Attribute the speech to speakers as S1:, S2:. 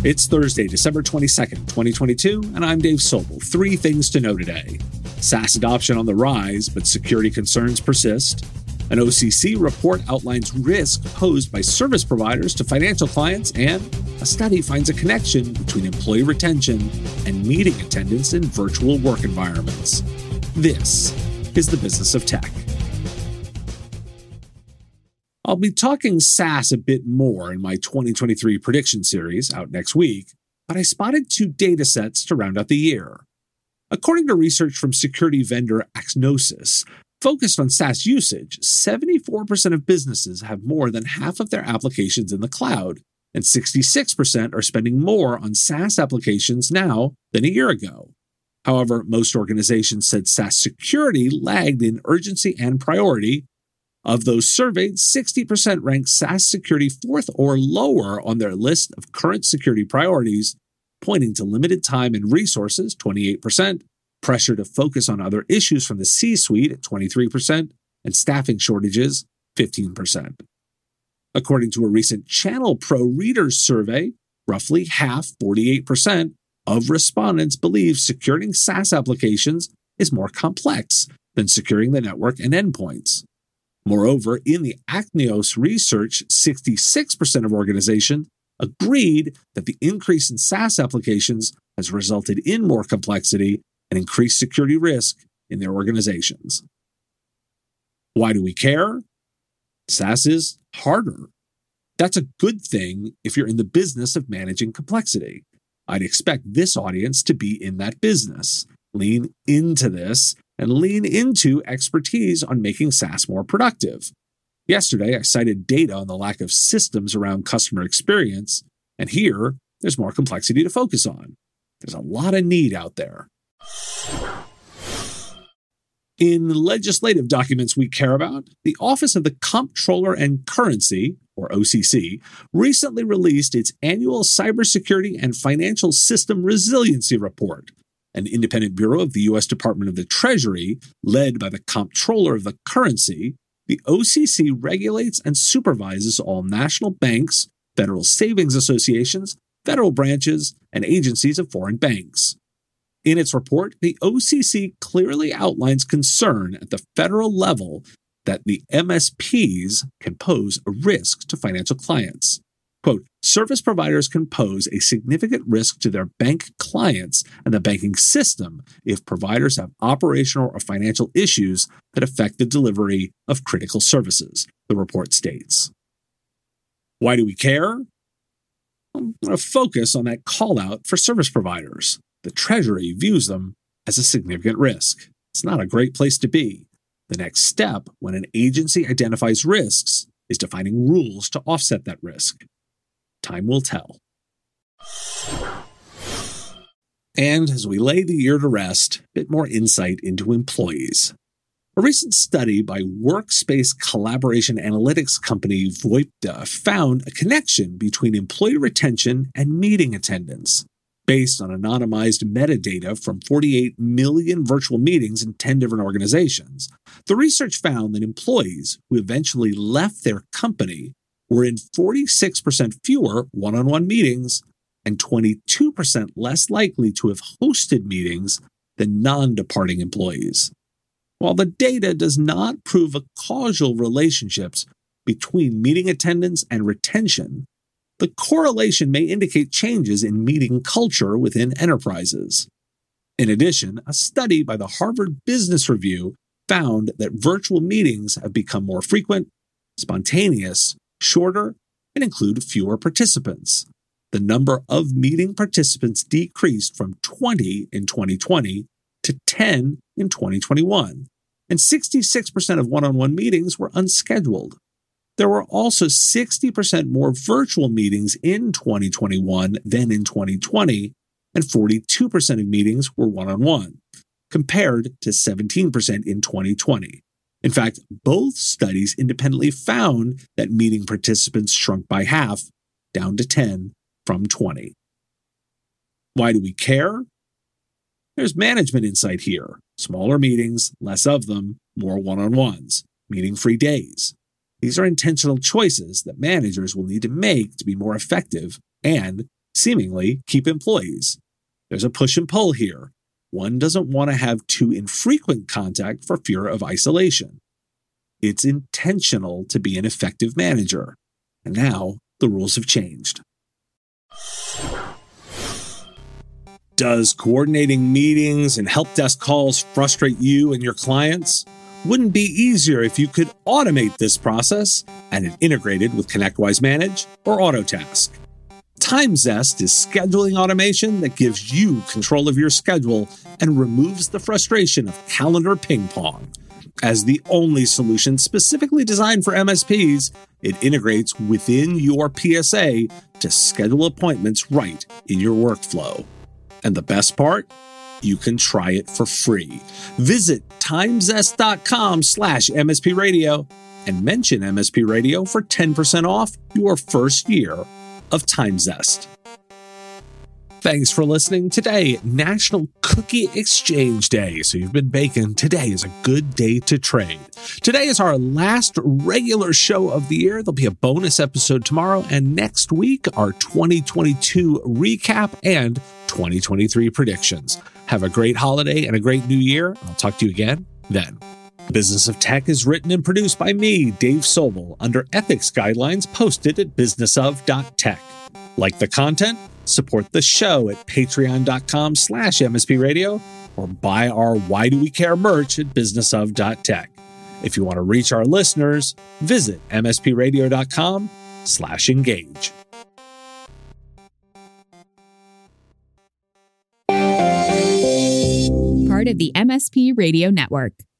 S1: It's Thursday, December 22nd, 2022, and I'm Dave Sobel. 3 things to know today. SaaS adoption on the rise, but security concerns persist. An OCC report outlines risk posed by service providers to financial clients, and a study finds a connection between employee retention and meeting attendance in virtual work environments. This is the Business of Tech. I'll be talking SaaS a bit more in my 2023 prediction series out next week, but I spotted 2 data sets to round out the year. According to research from security vendor Axnosis, focused on SaaS usage, 74% of businesses have more than half of their applications in the cloud, and 66% are spending more on SaaS applications now than a year ago. However, most organizations said SaaS security lagged in urgency and priority. Of those surveyed, 60% ranked SaaS security 4th or lower on their list of current security priorities, pointing to limited time and resources, 28%, pressure to focus on other issues from the C-suite at 23%, and staffing shortages, 15%. According to a recent Channel Pro Readers survey, roughly half, 48%, of respondents believe securing SaaS applications is more complex than securing the network and endpoints. Moreover, in the Acnios research, 66% of organizations agreed that the increase in SaaS applications has resulted in more complexity and increased security risk in their organizations. Why do we care? SaaS is harder. That's a good thing if you're in the business of managing complexity. I'd expect this audience to be in that business. Lean into this and lean into expertise on making SaaS more productive. Yesterday, I cited data on the lack of systems around customer experience, and here, there's more complexity to focus on. There's a lot of need out there. In legislative documents we care about, the Office of the Comptroller and Currency, or OCC, recently released its annual Cybersecurity and Financial System Resiliency Report. An independent bureau of the U.S. Department of the Treasury, led by the Comptroller of the Currency, the OCC regulates and supervises all national banks, federal savings associations, federal branches, and agencies of foreign banks. In its report, the OCC clearly outlines concern at the federal level that the MSPs can pose a risk to financial clients. Quote, service providers can pose a significant risk to their bank clients and the banking system if providers have operational or financial issues that affect the delivery of critical services, the report states. Why do we care? I'm going to focus on that call out for service providers. The Treasury views them as a significant risk. It's not a great place to be. The next step when an agency identifies risks is defining rules to offset that risk. Time will tell. And as we lay the year to rest, a bit more insight into employees. A recent study by workspace collaboration analytics company Voipta found a connection between employee retention and meeting attendance. Based on anonymized metadata from 48 million virtual meetings in 10 different organizations, the research found that employees who eventually left their company were in 46% fewer one-on-one meetings and 22% less likely to have hosted meetings than non-departing employees. While the data does not prove a causal relationships between meeting attendance and retention, the correlation may indicate changes in meeting culture within enterprises. In addition, a study by the Harvard Business Review found that virtual meetings have become more frequent, spontaneous, shorter, and include fewer participants. The number of meeting participants decreased from 20 in 2020 to 10 in 2021, and 66% of one-on-one meetings were unscheduled. There were also 60% more virtual meetings in 2021 than in 2020, and 42% of meetings were one-on-one, compared to 17% in 2020. In fact, both studies independently found that meeting participants shrunk by half, down to 10 from 20. Why do we care? There's management insight here. Smaller meetings, less of them, more one-on-ones, meeting-free days. These are intentional choices that managers will need to make to be more effective and seemingly keep employees. There's a push and pull here. One doesn't want to have too infrequent contact for fear of isolation. It's intentional to be an effective manager. And now the rules have changed. Does coordinating meetings and help desk calls frustrate you and your clients? Wouldn't be easier if you could automate this process and it integrated with ConnectWise Manage or Autotask. TimeZest is scheduling automation that gives you control of your schedule and removes the frustration of calendar ping pong. As the only solution specifically designed for MSPs, it integrates within your PSA to schedule appointments right in your workflow. And the best part? You can try it for free. Visit timezest.com/MSP Radio and mention MSP Radio for 10% off your first year of TimeZest. Thanks for listening. Today, National Cookie Exchange Day. So you've been baking. Today is a good day to trade. Today is our last regular show of the year. There'll be a bonus episode tomorrow. And next week, our 2022 recap and 2023 predictions. Have a great holiday and a great new year. I'll talk to you again then. Business of Tech is written and produced by me, Dave Sobel, under ethics guidelines posted at businessof.tech. Like the content? Support the show at patreon.com/MSP Radio or buy our Why Do We Care merch at businessof.tech. If you want to reach our listeners, visit mspradio.com/engage.
S2: Part of the MSP Radio Network.